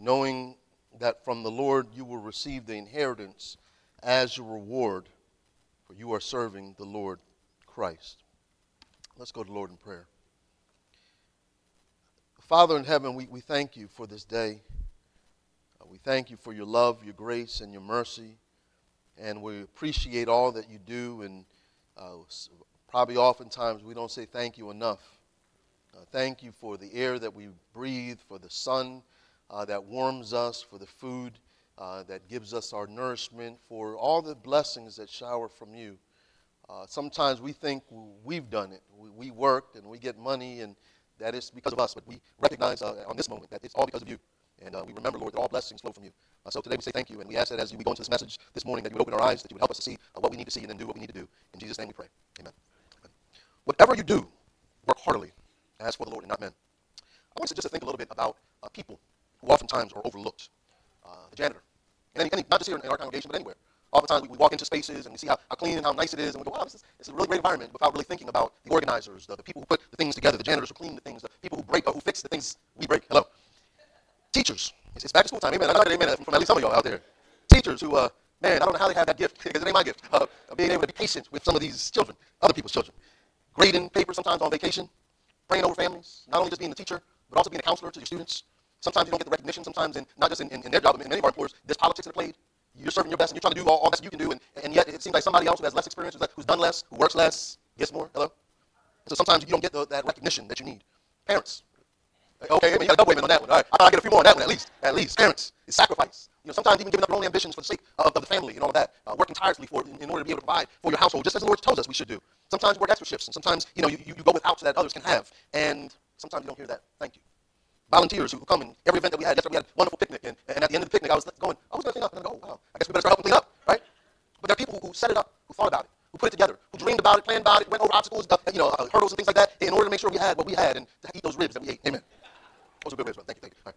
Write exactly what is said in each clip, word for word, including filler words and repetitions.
knowing that from the Lord you will receive the inheritance as your reward, for you are serving the Lord Christ. Let's go to the Lord in prayer. Father in heaven, we, we thank you for this day. Uh, we thank you for your love, your grace, and your mercy. And we appreciate all that you do. And uh, probably oftentimes we don't say thank you enough. Uh, thank you for the air that we breathe, for the sun uh, that warms us, for the food uh, that gives us our nourishment, for all the blessings that shower from you. Uh, sometimes we think we've done it. We, we worked and we get money and that is because of us, but we recognize uh, on this moment that it's all because of you. And uh, we remember, Lord, that all blessings flow from you. Uh, so today we say thank you, and we ask that as we go into this message this morning, that you would open our eyes, that you would help us to see uh, what we need to see and then do what we need to do. In Jesus' name we pray. Amen. Amen. Whatever you do, work heartily as for the Lord and not men. I want you just to think a little bit about uh, people who oftentimes are overlooked. Uh, the janitor. And any, any, not just here in our congregation, but anywhere. Oftentimes we, we walk into spaces and we see how, how clean and how nice it is, and we go, wow, this is, this is a really great environment, without really thinking about the organizers, the, the people who put the things together, the janitors who clean the things, the people who break or who fix the things we break. Hello. Teachers. It's, it's back to school time. Amen. I know that amen from at least some of y'all out there. Teachers who, uh, man, I don't know how they have that gift, because it ain't my gift, uh, of being able to be patient with some of these children, other people's children. Grading papers sometimes on vacation, praying over families, not only just being the teacher, but also being a counselor to your students. Sometimes you don't get the recognition, sometimes, in, not just in, in, in their job, but in many of our employers, there's politics that are played. You're serving your best, and you're trying to do all, all best you can do, and, and yet it seems like somebody else who has less experience, who's, who's done less, who works less, gets more. Hello? And so sometimes you don't get the, that recognition that you need. Parents. Okay, I mean, you got a double amen on that one. All right, I gotta get a few more on that one at least. At least. Parents. It's sacrifice. You know, sometimes even giving up your own ambitions for the sake of, of the family and all of that, uh, working tirelessly for it in, in order to be able to provide for your household, just as the Lord tells us we should do. Sometimes we work extra shifts, and sometimes, you know, you, you go without so that others can have, and sometimes you don't hear that. Thank you. Volunteers who come in every event that we had. Yesterday we had a wonderful picnic, and, and at the end of the picnic, I was going, I was going to clean up, and I go, oh, wow, I guess we better start helping clean up, right? But there are people who, who set it up, who thought about it, who put it together, who dreamed about it, planned about it, went over obstacles, you know, uh, hurdles and things like that, in order to make sure we had what we had and to eat those ribs that we ate. Amen. Those are good ribs, brother. Thank you, thank you. All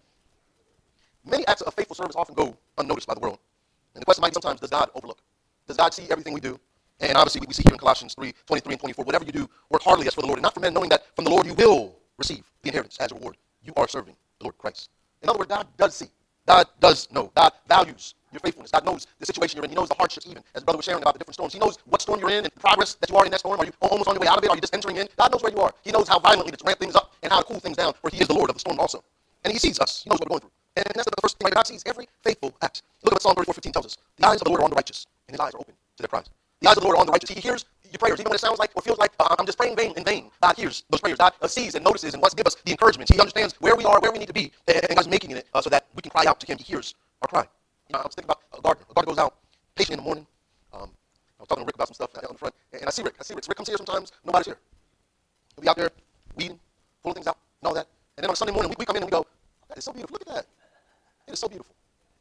right. Many acts of faithful service often go unnoticed by the world. And the question might be sometimes, does God overlook? Does God see everything we do? And obviously, we see here in Colossians three, twenty-three and twenty-four, whatever you do, work heartily as for the Lord, and not for men, knowing that from the Lord you will receive the inheritance as a reward. You are serving the Lord Christ. In other words, God does see. God does know. God values your faithfulness. God knows the situation you're in. He knows the hardships even. As brother was sharing about the different storms. He knows what storm you're in and the progress that you are in that storm. Are you almost on your way out of it? Are you just entering in? God knows where you are. He knows how violently to ramp things up and how to cool things down, for he is the Lord of the storm also. And he sees us. He knows what we're going through. And that's the first thing, right? God sees every faithful act. Look at what Psalm thirty-four fifteen tells us. The eyes of the Lord are on the righteous, and his eyes are open to their cries. The eyes of the Lord are on the righteous. He hears your prayers, even when it sounds like or feels like uh, I'm just praying vain in vain. God hears those prayers. God uh, sees and notices and wants to give us the encouragement. He understands where we are, where we need to be, and, and God's making it uh, so that we can cry out to him. He hears our cry. You know, I was thinking about a gardener. A gardener goes out patient in the morning. Um, I was talking to Rick about some stuff out in the front, and, and I see Rick. I see Rick. Rick comes here sometimes. Nobody's here. He'll be out there weeding, pulling things out, and all that. And then on a Sunday morning, we, we come in and we go, that is so beautiful. Look at that. It is so beautiful.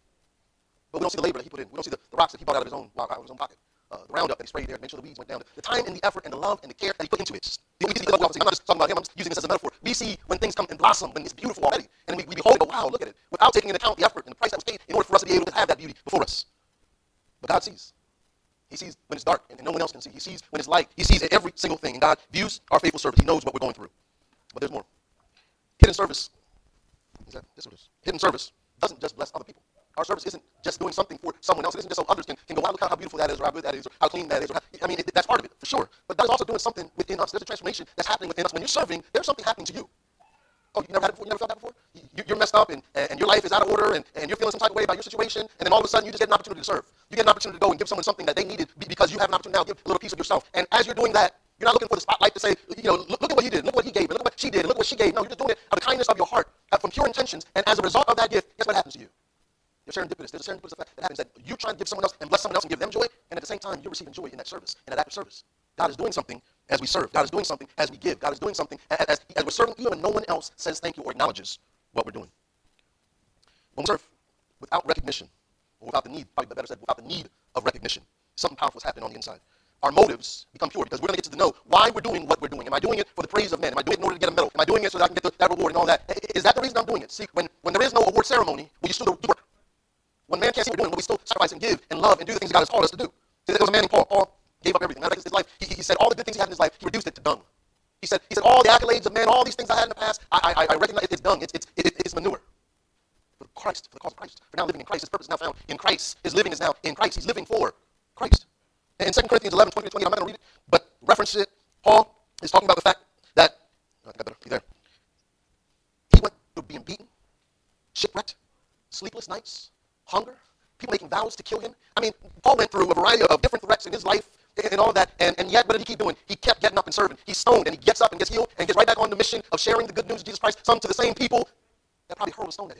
But we don't see the labor that he put in. We don't see the, the rocks that he bought out of his own, out of his own pocket. Uh, the Roundup that he sprayed there to make sure the weeds went down. The time and the effort and the love and the care that he put into it. The, we see the, I'm not just talking about him. I'm just using this as a metaphor. We see when things come and blossom, when it's beautiful already. And we, we behold it and go, wow, look at it. Without taking into account the effort and the price that was paid in order for us to be able to have that beauty before us. But God sees. He sees when it's dark and no one else can see. He sees when it's light. He sees every single thing. And God views our faithful service. He knows what we're going through. But there's more. Hidden service. Is that, this is hidden service doesn't just bless other people. Our service isn't just doing something for someone else. It isn't just so others can, can go, wow, look how, how beautiful that is, or how good that is, or how clean that is. Or how, I mean, it, that's part of it, for sure. But God is also doing something within us. There's a transformation that's happening within us. When you're serving, there's something happening to you. Oh, you never had it before? You never felt that before? You, you're messed up, and, and your life is out of order, and, and you're feeling some type of way about your situation, and then all of a sudden you just get an opportunity to serve. You get an opportunity to go and give someone something that they needed because you have an opportunity now to give a little piece of yourself. And as you're doing that, you're not looking for the spotlight to say, you know, look, look at what he did, look what he gave, look at what she did, look what she gave. No, you're just doing it out of the kindness of your heart, from pure intentions, and as a result of that gift, guess what happens to you? You're serendipitous. There's a serendipitous effect that happens that you're trying to give someone else and bless someone else and give them joy, and at the same time, you're receiving joy in that service, in that act of service. God is doing something as we serve. God is doing something as we give. God is doing something as, as, as we're serving, even when no one else says thank you or acknowledges what we're doing. When we serve without recognition, or without the need, probably better said, without the need of recognition, something powerful is happening on the inside. Our motives become pure because we're going to get to know why we're doing what we're doing. Am I doing it for the praise of men? Am I doing it in order to get a medal? Am I doing it so that I can get the, that reward and all that? Is that the reason I'm doing it? See, when, when there is no award ceremony, will you still do work? When man can't see what we're doing, will we still sacrifice and give and love and do the things God has called us to do? There was a man named Paul. Paul gave up everything. Matter of fact, his life, he, he said all the good things he had in his life, he reduced it to dung. He said, he said all the accolades of man, all these things I had in the past, I, I, I recognize it's dung. It's, it's, it, it's manure. for Christ, for the cause of Christ. For now living in Christ, his purpose is now found in Christ. His living is now in Christ. He's living for Christ. And in Second Corinthians eleven, twenty to twenty, I'm not going to read it, but reference it. Paul is talking about the fact that, I think I better be there. He went through being beaten, shipwrecked, sleepless nights, hunger, people making vows to kill him. I mean, Paul went through a variety of different threats in his life and all that, and, and yet what did he keep doing? He kept getting up and serving. He's stoned, and he gets up and gets healed and gets right back on the mission of sharing the good news of Jesus Christ, some to the same people that probably hurled a stone at him.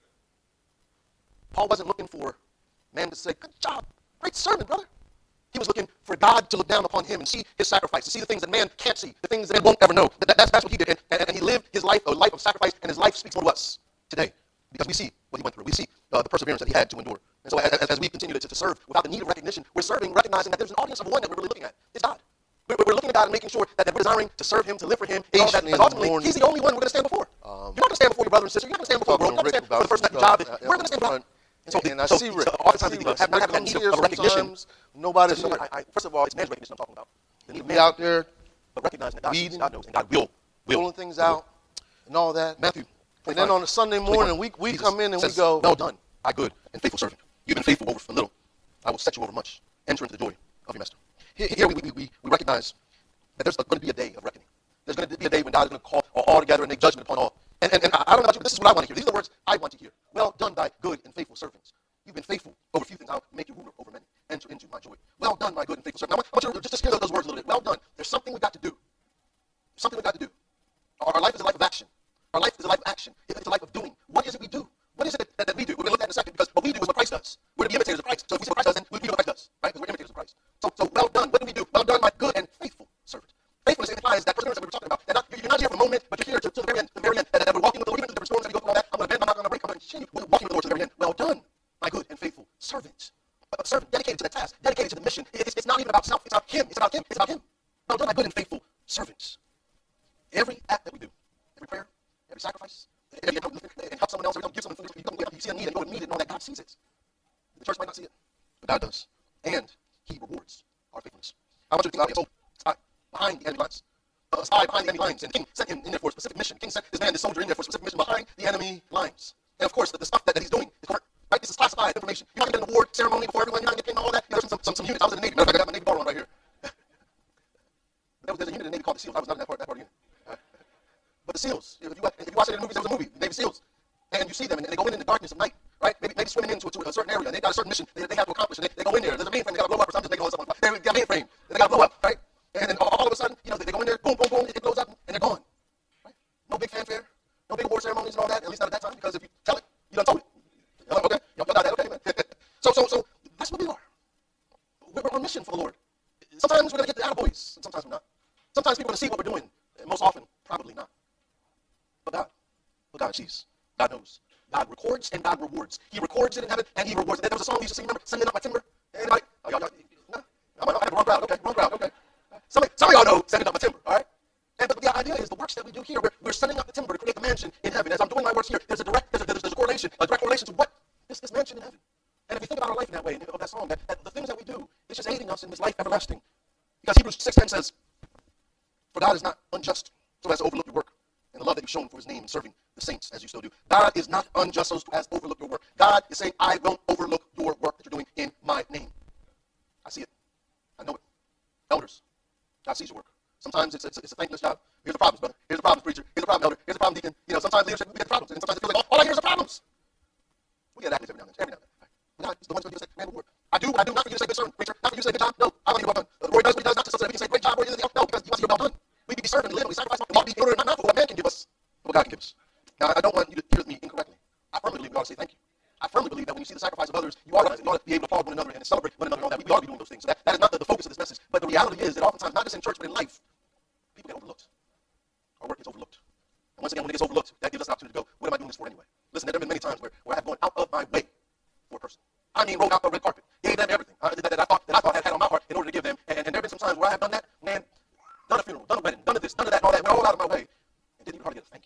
Paul wasn't looking for man to say, good job, great sermon, brother. He was looking for God to look down upon him and see his sacrifice, to see the things that man can't see, the things that man won't ever know. That, that, that's, that's what he did, and, and, and he lived his life, a life of sacrifice, and his life speaks more to us today because we see what he went through. We see uh, the perseverance that he had to endure. And so as, as we continue to, to serve without the need of recognition, we're serving recognizing that there's an audience of one that we're really looking at. It's God. We're, we're looking at God and making sure that, that we're desiring to serve him, to live for him, and all that. Because ultimately, morning, he's the only one we're going to stand before. Um, you're not going to stand before your brother and sister. You're not going to stand before the world. You're not going to stand before the person at the job. Uh, we're going to stand before God. And so, and I so, see Rick. So oftentimes we have not having that need of, of recognition. Nobody's so, here. I, I, first of all, it's man's recognition I'm talking about. The need of be man, out there, but recognizing that God, sees, God knows, and God will, will pulling things will. out, and all that. Matthew. And then on a Sunday morning, we we Jesus come in and says, we go, well done, my good and faithful servant. You've been faithful over a little. I will set you over much. Enter into the joy of your master. Here, here we, we, we, we recognize that there's going to be a day of reckoning. There's going to be a day when God is going to call all together and make judgment upon all. And, and, and I don't know about you, but this is what I want to hear. These are the words I want to hear. Well done, thy good and faithful servants. You've been faithful over a few things. I'll make you ruler over many. Enter into my joy. Well done, my good and faithful servant. Now, I want you to just, just hear those words a little bit. Well done. There's something we've got to do. There's something we've got to do. Our, our life is a life of action. Our life is a life of action. It's a life of doing. What is it we do? What is it that, that we do? We're going to look at it in a second because what we do is what Christ does. We're to be imitators of Christ. So if we see what Christ does, then we do what Christ does. Right? Because we're imitators of Christ. So, so well done. What do we do? Well done, my good and faithful servant. Faithfulness implies that perseverance that we were talking about. That not, you're not here for a moment, but you're here to, to the very end. To the very end. That, that we're walking with the Lord, even through the different storms that we go through all that. I'm going to bend, I'm not going to break, I'm going to continue. We're walking with the Lord to the very end. Well done, my good and faithful servant. A servant dedicated to the task, dedicated to the mission. It's, it's not even about self. It's about him. It's about him. It's about him. Well done, my good and faithful servants. Every act that we do, every prayer, every sacrifice, every and help someone else, or give someone food, you, come, you see a need and you go to meet it and all that, God sees it. The church might not see it, but God does. And he rewards our faithfulness. I want you to think about it. So, spy behind the enemy lines. A spy behind the enemy lines. And the king sent him in there for a specific mission. The king sent this man, this soldier in there for a specific mission behind the enemy lines. And of course, the, the stuff that, that he's doing is correct. Right? This is classified information. You're not going to get an award ceremony before everyone. You're not going to get paid and all that. You know, there's some, some, some units. I was in the Navy. Matter of fact, I got my Navy bar on right here. there was, there's a unit in the Navy called the SEALs. I was not in that part, that part of the unit. Uh, but the SEALs, if you, if you watch it in the movies, there was a movie, the Navy SEALs. And you see them, and they go in in the darkness of night, right? Maybe, maybe swimming into a, to a certain area, and they got a certain mission they, they have to accomplish, and they, they go in there. There's a mainframe they got to blow up, or something. They go on something. They got a mainframe, and they got to blow up, right? And then all, all of a sudden, you know, they, they go in there, boom, boom, boom, it blows up, and they're gone. Right? No big fanfare, no big award ceremonies and all that. At least not at that time, because if you tell it, you done told it. You're like, okay, y'all got that, okay, man. so, so, so that's what we are. We're on a mission for the Lord. Sometimes we're going to get the attaboys, and sometimes we're not. Sometimes people are going to see what we're doing, and most often, probably not. But God, but God sees. God knows. God records and God rewards. He records it in heaven and he rewards it. There was a song we used to sing, remember? Sending up my timber. Anybody? Oh, y'all, y'all, no? I'm, I'm, I'm the wrong crowd. Okay, wrong crowd. Okay. Some, some of y'all know sending up my timber, all right? And but the idea is the works that we do here, we're, we're sending up the timber to create the mansion in heaven. As I'm doing my works here, there's a direct, there's a, there's, there's a correlation, a direct correlation to what? This, this mansion in heaven. And if we think about our life in that way, and of that song, that, that the things that we do, it's just aiding us in this life everlasting. Because Hebrews six ten says, for God is not unjust so as to overlook your work and the love that you've shown for his name in serving the saints as you still do. God is not unjust so as to overlook your work. God is saying, I won't overlook your work that you're doing in my name. I see it. I know it. Elders, God sees your work. Sometimes it's, it's, it's a thankless job. Here's the problems, brother. Here's the problems, preacher. Here's the problem, elder. Here's the problem, deacon. You know, sometimes leadership, we get problems. And sometimes it feels like, all, all I hear is the problems. We get accolades every now and then. Every now and then. But God is the one who's going to say, man, reward. I do what I do, not for you to say good sermon, preacher. Not for you to say good job. No, I want you to well done. Uh, Roy does what he does, not just so that we can say great job, Roy. No, because he wants you to well done. We can be served and live and we sacrifice and walk in order not, not for what man can give us, but what God can give us. Now, I don't want you to hear me incorrectly. I firmly believe we ought to say thank you. I firmly believe that when you see the sacrifice of others, you ought to, you ought to be able to applaud one another and celebrate one another and all that. We, we ought to be doing those things. So that, that is not the, the focus of this message. But the reality is that oftentimes, not just in church, but in life, people get overlooked. Our work gets overlooked. And once again, when it gets overlooked, that gives us an opportunity to go, what am I doing this for anyway? Listen, there have been many times where, where I have gone out of my way for a person. I mean, rolled out the red carpet, gave them everything uh, that, that I thought that I thought I had on my heart in order to give them. And, and there have been some times where I have done that, man, done a funeral, done a wedding, done this, done that, and all that, went all out of my way, and didn't even hardly get a thank you.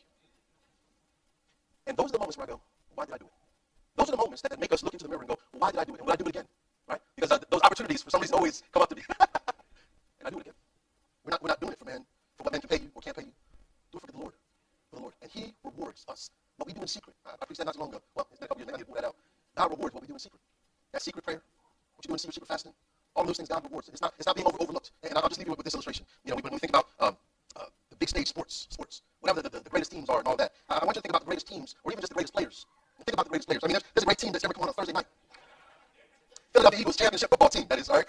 And those are the moments where I go, why did I do it? Those are the moments that, that make us look into the mirror and go, well, why did I do it? And will I do it again? Right? Because uh, those opportunities for some reason always come up to me. And I do it again. We're not, we're not doing it for man, for what man can pay you or can't pay you. Do it for the Lord. For the Lord. And he rewards us. What we do in secret. I, I preached that not too long ago. Well, it's God rewards what we do in secret. That secret prayer, what you do in secret, secret fasting, all of those things God rewards. It's not, it's not being over, overlooked. And I'll just leave you with this illustration. You know, when we think about um, uh, the big stage sports, sports, whatever the, the, the greatest teams are and all that, I want you to think about the greatest teams, or even just the greatest players. Think about the greatest players. I mean, there's, there's a great team that's ever come on a Thursday night. Philadelphia Eagles championship football team, that is, all right?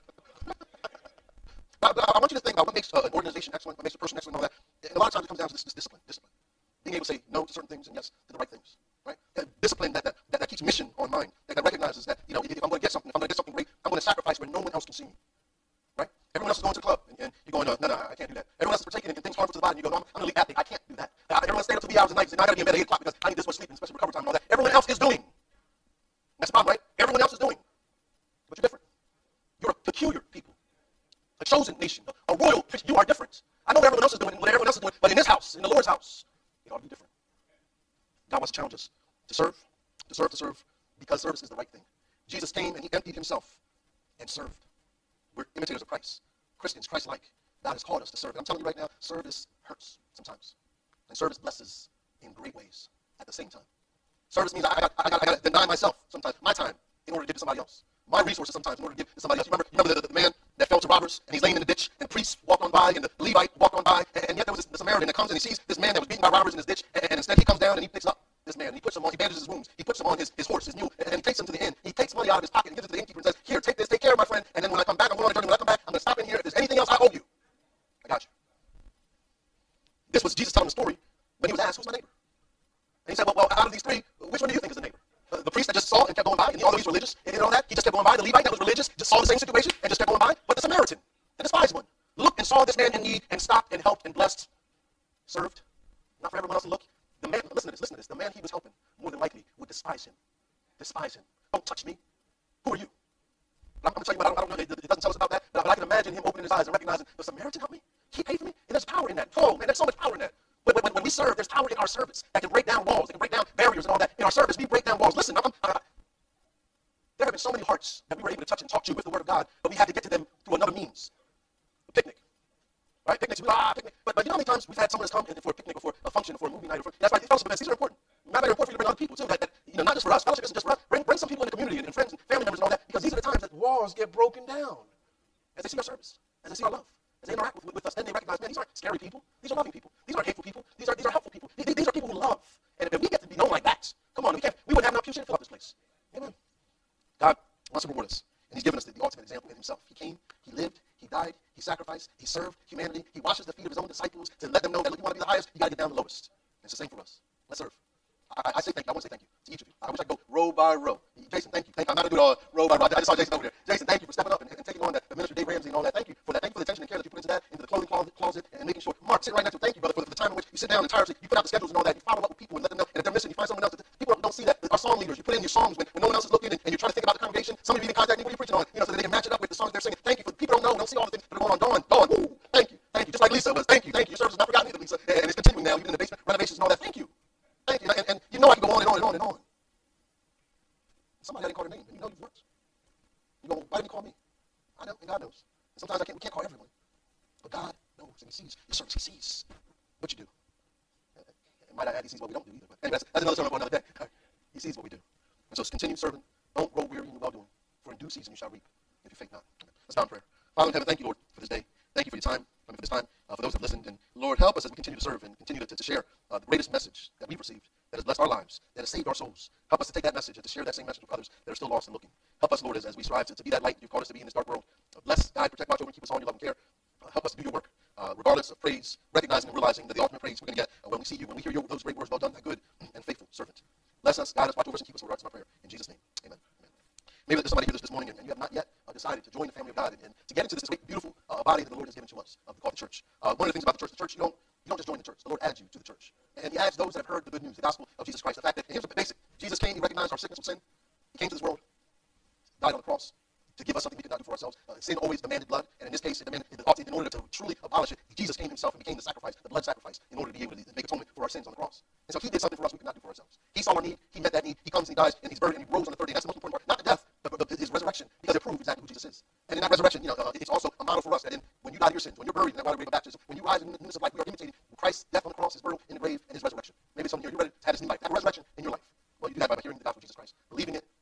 But, but I want you to think about what makes uh, an organization excellent, what makes a person excellent, and all that. And a lot of times it comes down to this, this discipline, discipline. Being able to say no to certain things and yes to the right things, right? And discipline that, that, that, that keeps mission on mind, that, that recognizes that, you know, if, if I'm going to get something, if I'm going to get something great, I'm going to sacrifice where no one else can see me, right? Everyone else is going to the club, and, and you're going, no, no, no, I can't do that. Everyone else is partaking in things harmful to the body, and you go, no, I'm, I'm an elite athlete, I can't do that. Uh, everyone staying up till three hours a night and say, no, I got to be in bed at eight o'clock because I need this much sleep, and especially recovery time and all that. Everyone else is doing. That's the problem, right? Everyone else is doing. But you're different. You're a peculiar people. A chosen nation, a royal priest. You are different. I know what everyone else is doing and what everyone else is doing, but in this house, in the Lord's house, it ought to be different. God wants to challenge us to serve, to serve, to serve, because service is the right thing. Jesus came and he emptied himself and served. We're imitators of Christ. Christians, Christ-like. God has called us to serve. And I'm telling you right now, service hurts sometimes. And service blesses in great ways at the same time. Service means I, I, got, I, got, I got to deny myself sometimes, my time, in order to give to somebody else. My resources sometimes in order to give to somebody else. You remember, you remember the, the, the man that fell to robbers, and he's laying in the ditch, and priests walked on by, and the Levite walked on by, and, and yet there was this, the Samaritan that comes and he sees this man that was beaten by robbers in his ditch, and, and instead he comes down and he picks up this man, and he puts him on, he bandages his wounds, he puts him on his, his horse, his mule, and, and he takes him to the inn. He takes money out of his pocket and gives it to the innkeeper and says, here, take this, take care of my friend, and then when I come back, I'm going on a journey. When I come back, I'm going to stop in here. If there's anything else I owe you, I got you. This was Jesus telling the story when he was asked, who's my neighbor? And he said, well, well, out of these three, which one do you think is the neighbor? Uh, the priest that just saw and kept going by, and although he's religious and all that, he just kept going by. The Levite that was religious just saw the same situation and just kept going by. But the Samaritan, the despised one, looked and saw this man in need and stopped and helped and blessed, served. Not for everyone else to look. The man, listen to this, listen to this. The man he was helping more than likely would despise him. Despise him. Don't touch me. Who are you? I'm, I'm going to tell you what, I don't, I don't know. It, it doesn't tell us about that, but I, but I can imagine him opening his eyes and recognizing, the Samaritan helped me? He paid for me? And there's power in that. Oh, man, there's so much power in that. When, when, when we serve, there's power in our service that can break down walls, that can break down barriers and all that. In our service, we break down walls. Listen, I'm, I, there have been so many hearts that we were able to touch and talk to with the Word of God, but we had to get to them through another means. A picnic. Right? Picnics, we ah, picnic. But, but you know how many times we've had someone that's come in for a picnic or for a function or for a movie night? Or for, that's why these fellowship events, these are important. Not very important for you to bring other people, too. That, that, you know, not just for us. Fellowship isn't just for us. Bring, bring some people in the community and, and friends and family members and all that, because these are the times that walls get broken down. As they see our service, as they see our love, as they interact with, with, with us, then they recognize, man, these aren't scary people. These are loving people. These aren't hateful people. These are, these are helpful people. These, these are people who love. And if we get to be known like that, come on, we can't, we wouldn't have enough pew to fill up this place. Amen. God wants to reward us. And he's given us the, the ultimate example in himself. He came, he lived, he died, he sacrificed, he served humanity. He washes the feet of his own disciples to let them know that, look, you want to be the highest, you got to get down the lowest. And it's the same for us. Let's serve. I, I say thank you. I want to say thank you to each of you. I wish I could go row by row. Jason, thank you. Thank you. I'm not going to do it all row by row. I just saw Jason over there. Jason, thank you for stepping up and, and taking on that, the minister Dave Ramsey and all that. Thank you for that. Thank you for the attention and care that you put into that, into the clothing closet, closet and making sure. Mark, sitting right next to you. Thank you, brother, for the, for the time in which you sit down and tirelessly, you put out the schedules and all that. You follow up with people and let them know. And if they're missing, you find someone else. People don't see that. Our song leaders, you put in your songs when, when no one else is looking, and, and you're trying to think about the congregation. Some of you even contact me, what are you preaching on? You know, so that they can match it up with the songs they're singing. Thank you for people don't know, don't see all the things that are going on. Dawn, Dawn, ooh, thank you, thank you. Just like Lisa was. Thank you, thank you. Your service is not forgotten either, Lisa. And, and it's continuing now, even in the basement renovations and all that. Thank you, thank you. And, and you know I can go on and on and on and on. Somebody I didn't call their name, and you know you've worked. You go, why didn't you call me? I know, and God knows. And sometimes I can't, we can't call everyone. But God knows, and he sees. Your service, he sees what you do. And might I add, he sees what we don't do either. But anyway, that's, that's another sermon for another day. Right. He sees what we do. And so continue serving. Don't grow weary in your well-doing. For in due season you shall reap, if you faint not. Let's bow in prayer. Father in heaven, thank you, Lord, for this day. Thank you for your time. Thank you for this time. Uh, for those who have listened. And Lord, help us as we continue to serve and continue to, to, to share uh, the greatest message that we've received, that has blessed our lives, that has saved our souls. Help us to take that message and to share that same message with others that are still lost and looking. Help us, Lord, as, as we strive to, to be that light you've called us to be in this dark world. Uh, bless, guide, protect, watch over, and keep us all in your love and care. Uh, help us to do your work, uh, regardless of praise, recognizing and realizing that the ultimate praise we're going to get uh, when we see you, when we hear your, those great words, well done, thy good and faithful servant. Bless us, guide us, watch over us, and keep us in our hearts in our prayer. In Jesus' name, amen. Amen. Maybe there's somebody here this, this morning and, and you have not yet uh, decided to join the family of God and, and to get into this great, beautiful uh, body that the Lord has given to us, uh, called the church. Uh, one of the things about the church, the church, you don't, you don't just join the church. The Lord adds you to the church. And he adds those that have heard the good news, the gospel of Jesus Christ. The fact that, and here's the basic, Jesus came, he recognized our sickness of sin. He came to this world, died on the cross to give us something we could not do for ourselves. Uh, sin always demanded blood, and in this case, it demanded, in order to truly abolish it, Jesus came himself and became the sacrifice, the blood sacrifice, in order to be able to make atonement for our sins on the cross. And so he did something for us we could not do for ourselves. He saw our need, he met that need, he comes and he dies, and he's buried, and he rose on the third day. That's the most important part. Not the death, but, but his resurrection, because it proves exactly who Jesus is. And in that resurrection, you know, uh, it's also a model for us that in, when you die to your sins, when you're buried in that water grave of baptism, when you rise in the newness of life, we are imitating Christ's death on the cross, his burial in the grave, and his resurrection. Maybe some of you are ready to have his new life, that resurrection in your life. Well, you do that by hearing the gospel of Jesus Christ, believing it,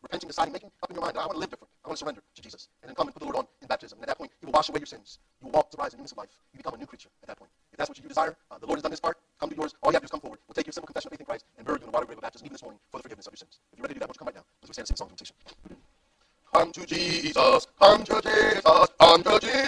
deciding, making up in your mind that I want to live different. I want to surrender to Jesus. And then come and put the Lord on in baptism. And at that point, he will wash away your sins. You will walk to rise in newness of life. You become a new creature at that point. If that's what you desire, uh, the Lord has done his part. Come do yours. All you have to do is come forward. We'll take your simple confession of faith in Christ and bury you in the water grave of baptism, even this morning, for the forgiveness of your sins. If you're ready to do that, won't you come right now? Let's stand and sing a song of invitation. Come to Jesus. Come to Jesus. Come to Jesus.